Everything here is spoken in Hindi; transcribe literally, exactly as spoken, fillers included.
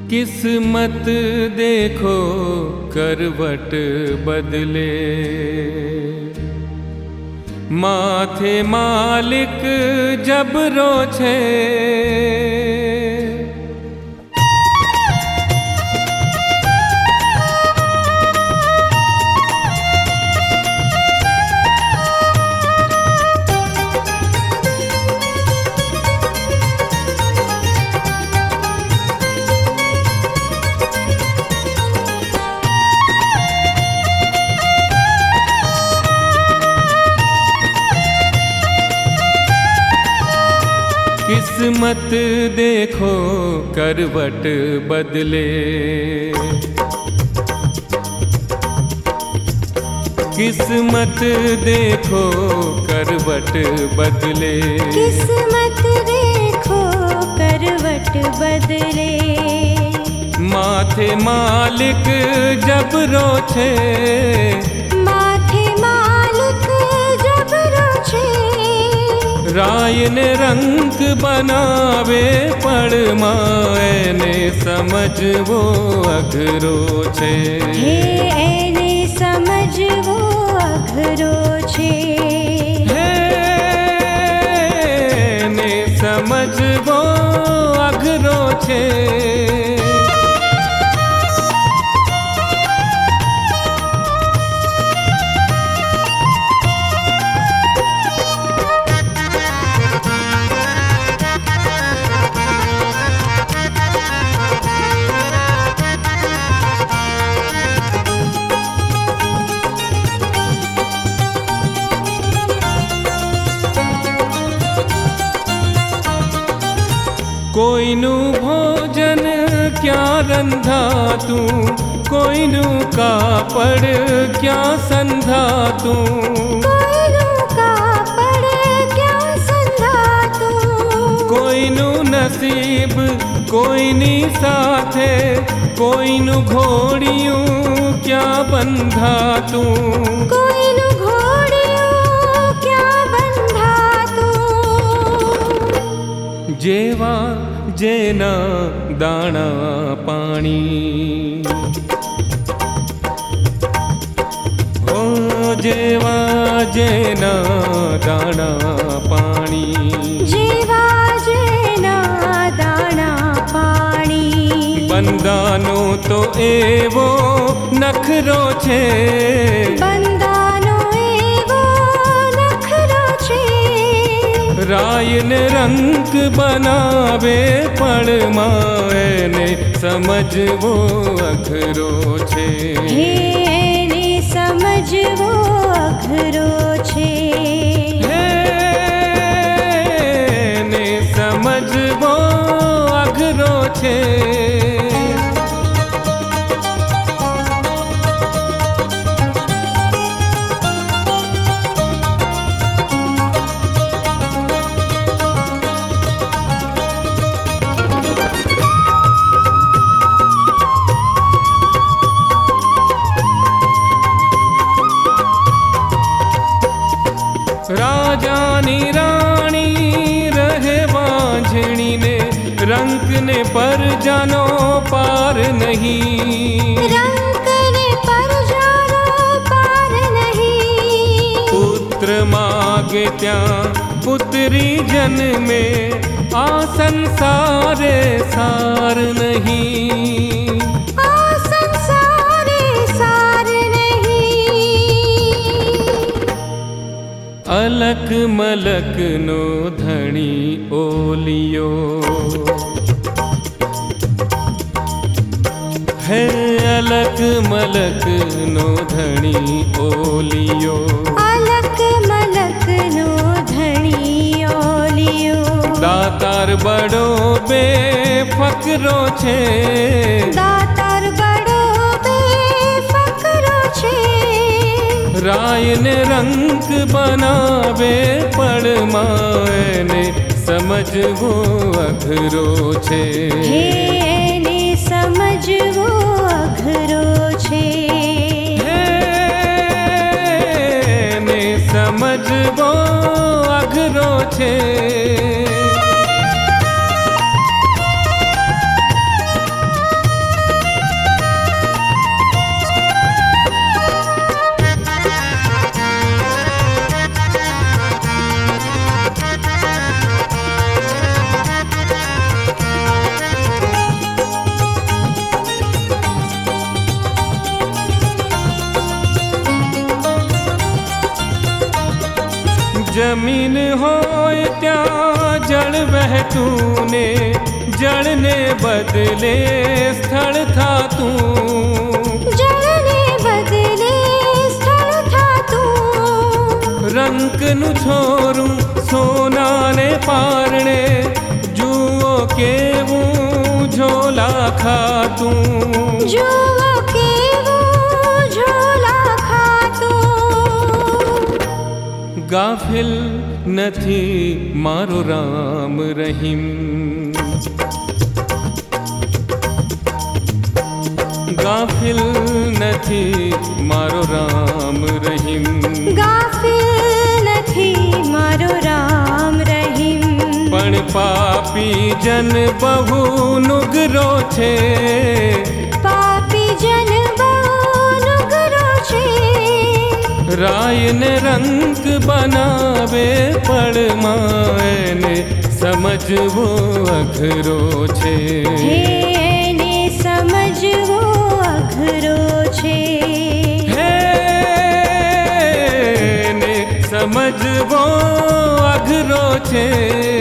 किस्मत देखो करवट बदले, माथे मालिक जबरो छे। किस्मत देखो करवट बदले, किस्मत देखो करवट बदले, किस्मत देखो करवट बदले। माथे मालिक जबरो छे, माथे मालिक जबरो छे। राय ने रंग बनावे पड़मा एने समझवो अघरो छे। हे एने समझवो अघरो छे। हे एने समझवो अघरो छे। कोईनु भोजन क्या रंधा तू, कोईनु कापड़ क्या संधा तू, कोईनु कापड़ क्या संधा तू। कोईनु नसीब कोईनी साथे, कोईनु घोड़ियों क्या बंधा तू, कोईनु घोड़ियों क्या बंधा तू। जेवा जेना दाना पानी, ओ जेवा जेना दाना पानी, जेवा जेना दाना पानी। बंदानो तो एवो नखरो छे, बंदानो एवो नखरो छे। राय ने रंग बनावे पड़मा एने समझवो अघरो छे। हे एने समझवो अघरो छे। हे एने समझवो अघरो छे। राजानी रानी रहे वांझणी ने, रंग ने पर जानो पार नहीं, रंग ने पर जानो पार नहीं। पुत्र मागे त्या पुत्री जन्मे, आ संसारे सार नहीं, आ संसारे सार नहीं। अलक मलक नो धणी ओलियो, है अलक मलक नो धणी ओलियो, अलक मलक नो धणी ओलियो। दातार बड़ो बेफकरो छे, दातार बड़ो बेफकरो छे। राय ने रंग बनावे पड़मा एने समझवो अघरो छे। हे एने समझवो अघरो छे। हे एने समझवो अघरो छे। जमीन होय त्या जड़ वह तूने, जड़ने बदले स्थल था तू। जड़ने बदले स्थल था तू। रंक नु छोरू सोना ने पारणे, जुओ के वो झोला खा तू। जुओ के वो झोला खा तू। गाफिल नथी मारो राम रहीम, गाफिल नथी मारो राम रहीम। गाफिल नथी मारो राम रहीम। पण पापी जन बहु नुगरो छे, पापी जन बहु नुगरो छे। राय ने रंग बनावे पड़मां एने समझवो अघरो छे। हे एने समझवो अघरो छे। हे एने समझवो अघरो छे।